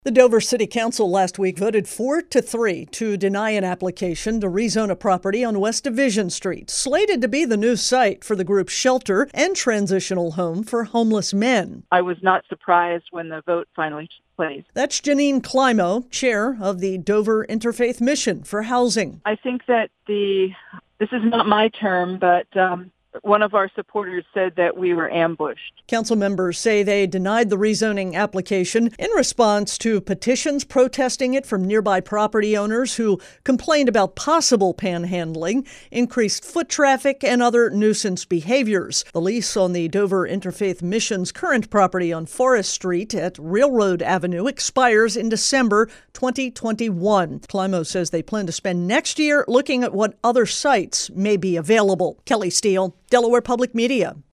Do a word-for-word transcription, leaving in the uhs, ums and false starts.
The Dover City Council last week voted four to three to deny an application to rezone a property on West Division Street, slated to be the new site for the group's shelter and transitional home for homeless men. I was not surprised when the vote finally took place. That's Janine Climo, chair of the Dover Interfaith Mission for Housing. I think that the, this is not my term, but um, one of our supporters said that we were ambushed. Council members say they denied the rezoning application in response to petitions protesting it from nearby property owners who complained about possible panhandling, increased foot traffic, and other nuisance behaviors. The lease on the Dover Interfaith Mission's current property on Forest Street at Railroad Avenue expires in December twenty twenty-one. Climo says they plan to spend next year looking at what other sites may be available. Kelly Steele, Delaware Public Media.